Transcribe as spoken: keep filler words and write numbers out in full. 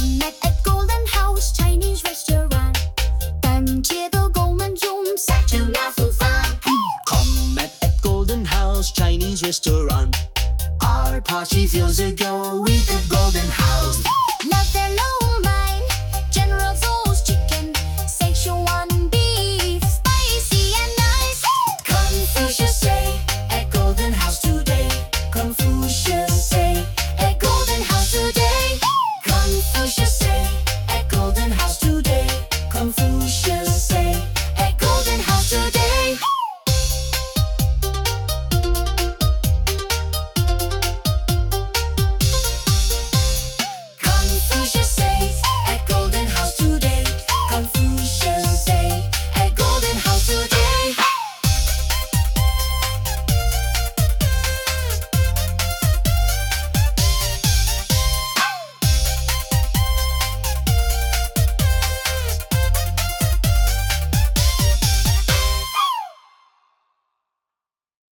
met at Golden House Chinese Restaurant， 感谢的狗们用撒酒那副饭。 Come at Golden House Chinese Restaurant. Our party feels a go.